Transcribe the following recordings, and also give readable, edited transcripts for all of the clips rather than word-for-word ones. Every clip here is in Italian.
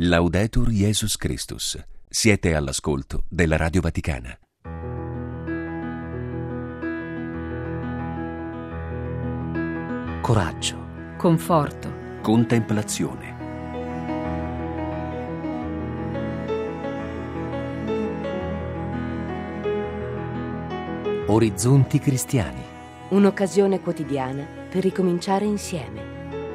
Laudetur Jesus Christus. Siete all'ascolto della Radio Vaticana. Coraggio, conforto, Contemplazione. orizzonti cristiani. Un'occasione quotidiana per ricominciare insieme.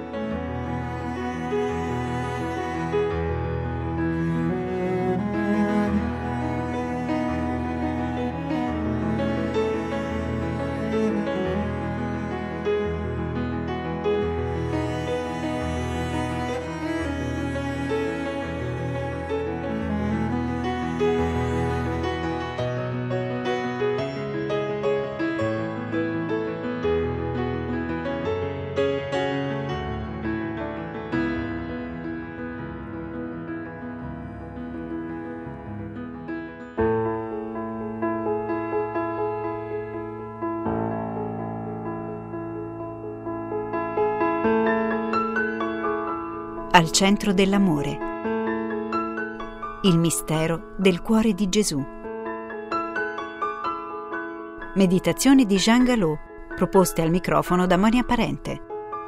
Al centro dell'amore. Il mistero del cuore di Gesù. Meditazioni di Jean Galot, proposte al microfono da Monia Parente.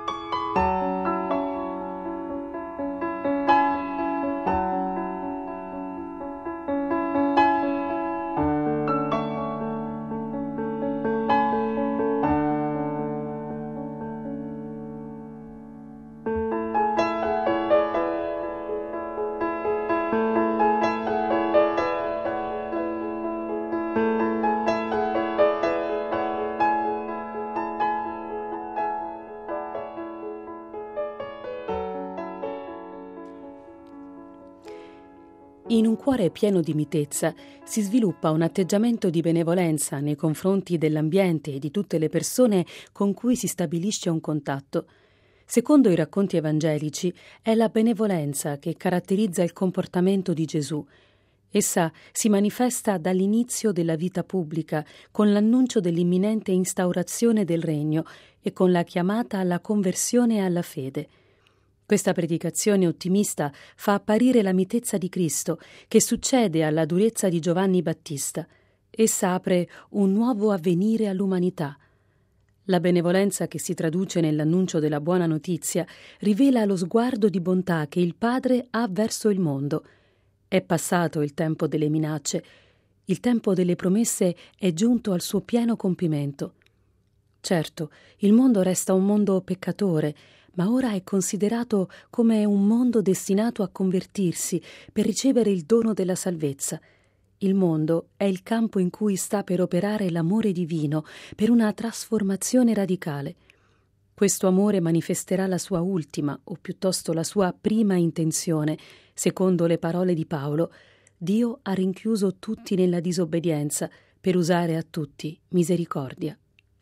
In un cuore pieno di mitezza si sviluppa un atteggiamento di benevolenza nei confronti dell'ambiente e di tutte le persone con cui si stabilisce un contatto. Secondo i racconti evangelici, è la benevolenza che caratterizza il comportamento di Gesù. Essa si manifesta dall'inizio della vita pubblica, con l'annuncio dell'imminente instaurazione del regno e con la chiamata alla conversione e alla fede. Questa predicazione ottimista fa apparire la mitezza di Cristo, che succede alla durezza di Giovanni Battista. Essa apre un nuovo avvenire all'umanità. La benevolenza che si traduce nell'annuncio della buona notizia rivela lo sguardo di bontà che il Padre ha verso il mondo. È passato il tempo delle minacce, il tempo delle promesse è giunto al suo pieno compimento. Certo, il mondo resta un mondo peccatore, ma ora è considerato come un mondo destinato a convertirsi per ricevere il dono della salvezza. Il mondo è il campo in cui sta per operare l'amore divino per una trasformazione radicale. Questo amore manifesterà la sua ultima, o piuttosto la sua prima intenzione. Secondo le parole di Paolo, Dio ha rinchiuso tutti nella disobbedienza per usare a tutti misericordia.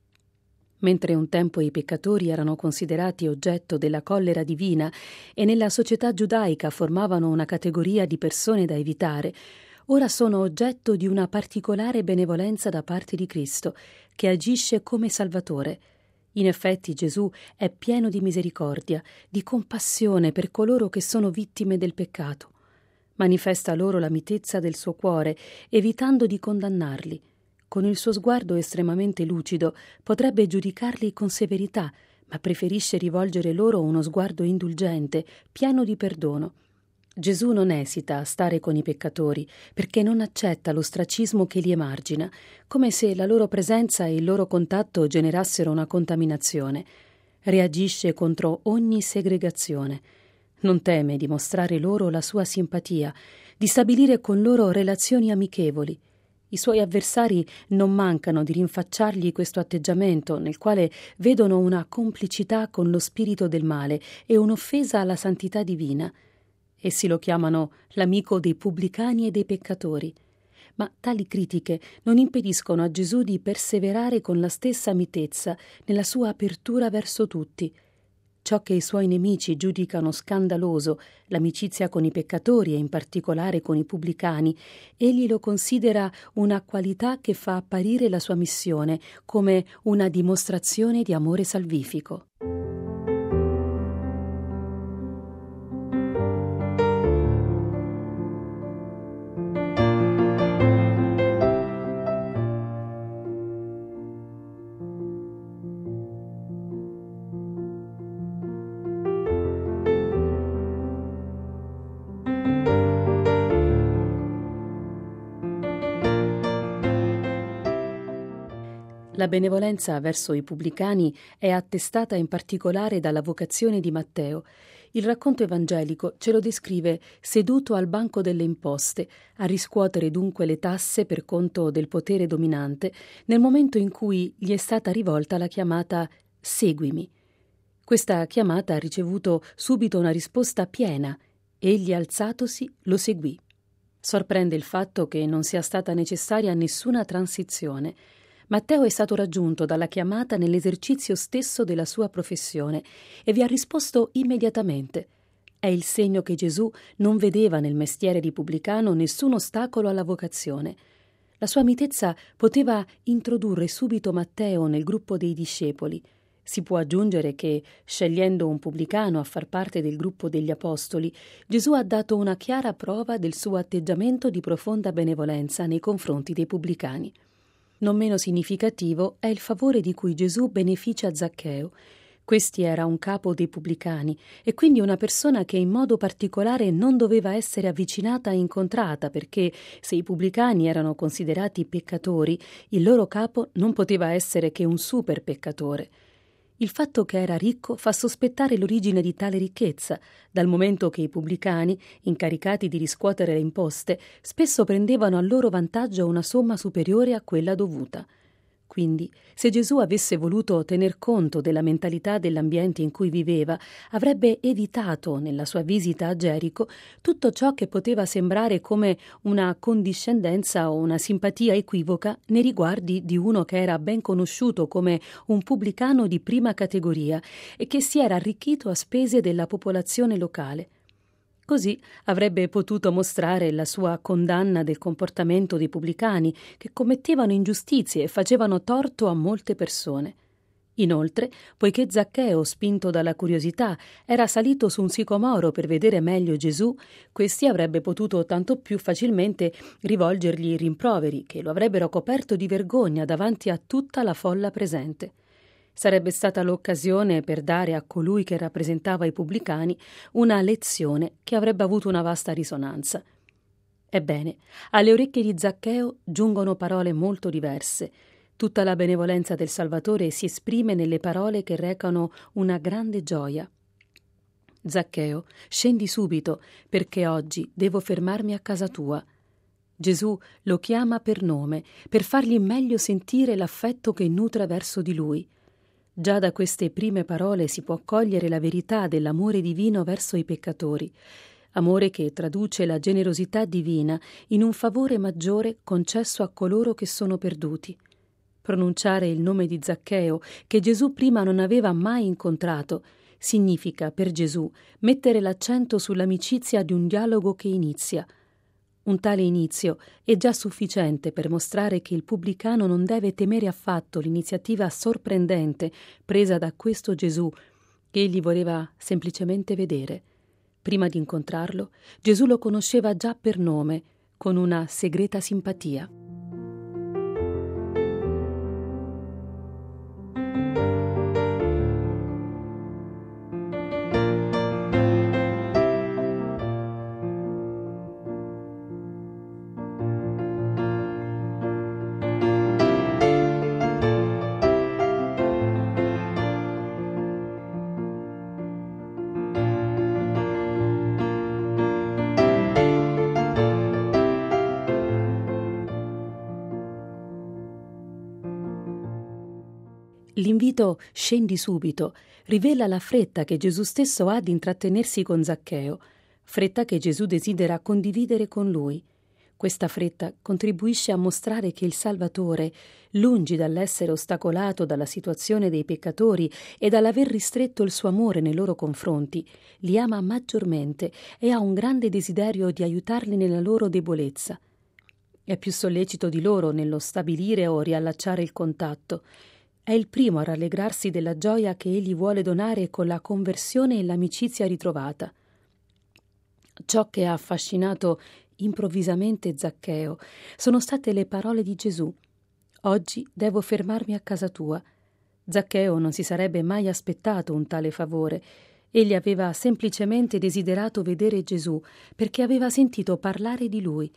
Mentre un tempo i peccatori erano considerati oggetto della collera divina e nella società giudaica formavano una categoria di persone da evitare, ora sono oggetto di una particolare benevolenza da parte di Cristo, che agisce come Salvatore. In effetti Gesù è pieno di misericordia, di compassione per coloro che sono vittime del peccato. Manifesta loro la mitezza del suo cuore, evitando di condannarli. Con il suo sguardo estremamente lucido potrebbe giudicarli con severità, ma preferisce rivolgere loro uno sguardo indulgente, pieno di perdono. Gesù non esita a stare con i peccatori, perché non accetta l'ostracismo che li emargina, come se la loro presenza e il loro contatto generassero una contaminazione. Reagisce contro ogni segregazione. Non teme di mostrare loro la sua simpatia, di stabilire con loro relazioni amichevoli. I suoi avversari non mancano di rinfacciargli questo atteggiamento, nel quale vedono una complicità con lo spirito del male e un'offesa alla santità divina. Essi lo chiamano l'amico dei pubblicani e dei peccatori. Ma tali critiche non impediscono a Gesù di perseverare con la stessa mitezza nella sua apertura verso tutti. Ciò che i suoi nemici giudicano scandaloso, l'amicizia con i peccatori e in particolare con i pubblicani, egli lo considera una qualità che fa apparire la sua missione come una dimostrazione di amore salvifico. La benevolenza verso i pubblicani è attestata in particolare dalla vocazione di Matteo. Il racconto evangelico ce lo descrive seduto al banco delle imposte, a riscuotere dunque le tasse per conto del potere dominante, nel momento in cui gli è stata rivolta la chiamata «Seguimi». Questa chiamata ha ricevuto subito una risposta piena. Egli, alzatosi, lo seguì. Sorprende il fatto che non sia stata necessaria nessuna transizione. Matteo è stato raggiunto dalla chiamata nell'esercizio stesso della sua professione e vi ha risposto immediatamente. È il segno che Gesù non vedeva nel mestiere di pubblicano nessun ostacolo alla vocazione. La sua mitezza poteva introdurre subito Matteo nel gruppo dei discepoli. Si può aggiungere che, scegliendo un pubblicano a far parte del gruppo degli apostoli, Gesù ha dato una chiara prova del suo atteggiamento di profonda benevolenza nei confronti dei pubblicani. Non meno significativo è il favore di cui Gesù beneficia Zaccheo. Questi era un capo dei pubblicani e quindi una persona che in modo particolare non doveva essere avvicinata e incontrata, perché se i pubblicani erano considerati peccatori, il loro capo non poteva essere che un super peccatore. Il fatto che era ricco fa sospettare l'origine di tale ricchezza, dal momento che i pubblicani, incaricati di riscuotere le imposte, spesso prendevano a loro vantaggio una somma superiore a quella dovuta. Quindi, se Gesù avesse voluto tener conto della mentalità dell'ambiente in cui viveva, avrebbe evitato, nella sua visita a Gerico, tutto ciò che poteva sembrare come una condiscendenza o una simpatia equivoca nei riguardi di uno che era ben conosciuto come un pubblicano di prima categoria e che si era arricchito a spese della popolazione locale. Così avrebbe potuto mostrare la sua condanna del comportamento dei pubblicani, che commettevano ingiustizie e facevano torto a molte persone. Inoltre, poiché Zaccheo, spinto dalla curiosità, era salito su un sicomoro per vedere meglio Gesù, questi avrebbe potuto tanto più facilmente rivolgergli i rimproveri, che lo avrebbero coperto di vergogna davanti a tutta la folla presente. Sarebbe stata l'occasione per dare a colui che rappresentava i pubblicani una lezione che avrebbe avuto una vasta risonanza. Ebbene, alle orecchie di Zaccheo giungono parole molto diverse. Tutta la benevolenza del Salvatore si esprime nelle parole che recano una grande gioia. Zaccheo, scendi subito, perché oggi devo fermarmi a casa tua. Gesù lo chiama per nome, per fargli meglio sentire l'affetto che nutre verso di lui. Già da queste prime parole si può cogliere la verità dell'amore divino verso i peccatori, amore che traduce la generosità divina in un favore maggiore concesso a coloro che sono perduti. Pronunciare il nome di Zaccheo, che Gesù prima non aveva mai incontrato, significa per Gesù mettere l'accento sull'amicizia di un dialogo che inizia. Un tale inizio è già sufficiente per mostrare che il pubblicano non deve temere affatto l'iniziativa sorprendente presa da questo Gesù, che egli voleva semplicemente vedere. Prima di incontrarlo, Gesù lo conosceva già per nome, con una segreta simpatia. L'invito «scendi subito» rivela la fretta che Gesù stesso ha di intrattenersi con Zaccheo, fretta che Gesù desidera condividere con lui. Questa fretta contribuisce a mostrare che il Salvatore, lungi dall'essere ostacolato dalla situazione dei peccatori e dall'aver ristretto il suo amore nei loro confronti, li ama maggiormente e ha un grande desiderio di aiutarli nella loro debolezza. È più sollecito di loro nello stabilire o riallacciare il contatto. È il primo a rallegrarsi della gioia che egli vuole donare con la conversione e l'amicizia ritrovata. Ciò che ha affascinato improvvisamente Zaccheo sono state le parole di Gesù. Oggi devo fermarmi a casa tua. Zaccheo non si sarebbe mai aspettato un tale favore. Egli aveva semplicemente desiderato vedere Gesù perché aveva sentito parlare di lui.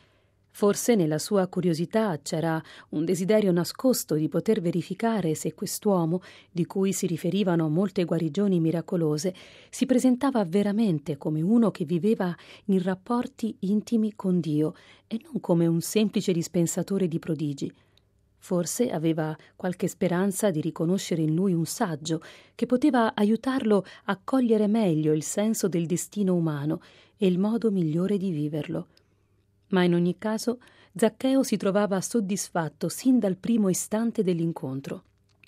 Forse nella sua curiosità c'era un desiderio nascosto di poter verificare se quest'uomo, di cui si riferivano molte guarigioni miracolose, si presentava veramente come uno che viveva in rapporti intimi con Dio e non come un semplice dispensatore di prodigi. Forse aveva qualche speranza di riconoscere in lui un saggio che poteva aiutarlo a cogliere meglio il senso del destino umano e il modo migliore di viverlo. Ma in ogni caso Zaccheo si trovava soddisfatto sin dal primo istante dell'incontro.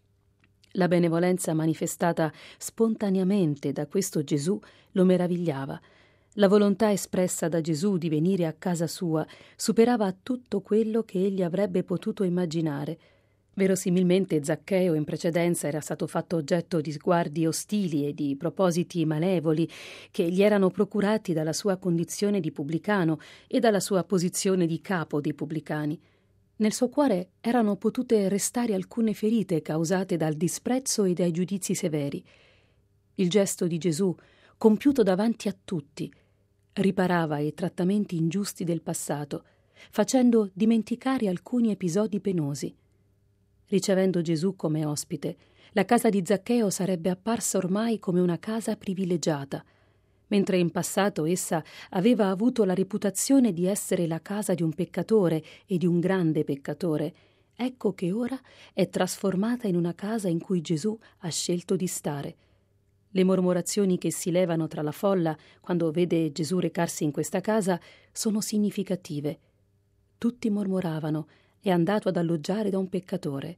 La benevolenza manifestata spontaneamente da questo Gesù lo meravigliava. La volontà espressa da Gesù di venire a casa sua superava tutto quello che egli avrebbe potuto immaginare. Verosimilmente Zaccheo in precedenza era stato fatto oggetto di sguardi ostili e di propositi malevoli che gli erano procurati dalla sua condizione di pubblicano e dalla sua posizione di capo dei pubblicani. Nel suo cuore erano potute restare alcune ferite causate dal disprezzo e dai giudizi severi. Il gesto di Gesù, compiuto davanti a tutti, riparava i trattamenti ingiusti del passato, facendo dimenticare alcuni episodi penosi. Ricevendo Gesù come ospite, la casa di Zaccheo sarebbe apparsa ormai come una casa privilegiata. Mentre in passato essa aveva avuto la reputazione di essere la casa di un peccatore e di un grande peccatore, ecco che ora è trasformata in una casa in cui Gesù ha scelto di stare. Le mormorazioni che si levano tra la folla quando vede Gesù recarsi in questa casa sono significative. Tutti mormoravano: è andato ad alloggiare da un peccatore.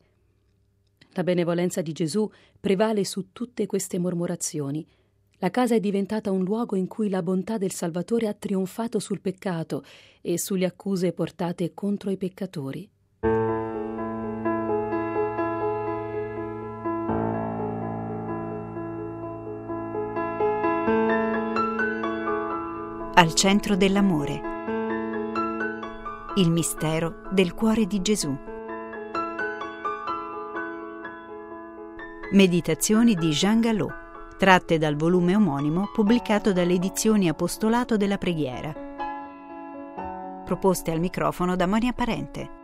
La benevolenza di Gesù prevale su tutte queste mormorazioni. La casa è diventata un luogo in cui la bontà del Salvatore ha trionfato sul peccato e sulle accuse portate contro i peccatori. Al centro dell'amore. Il mistero del cuore di Gesù. Meditazioni di Jean Galot, tratte dal volume omonimo pubblicato dalle edizioni Apostolato della Preghiera. Proposte al microfono da Monia Parente.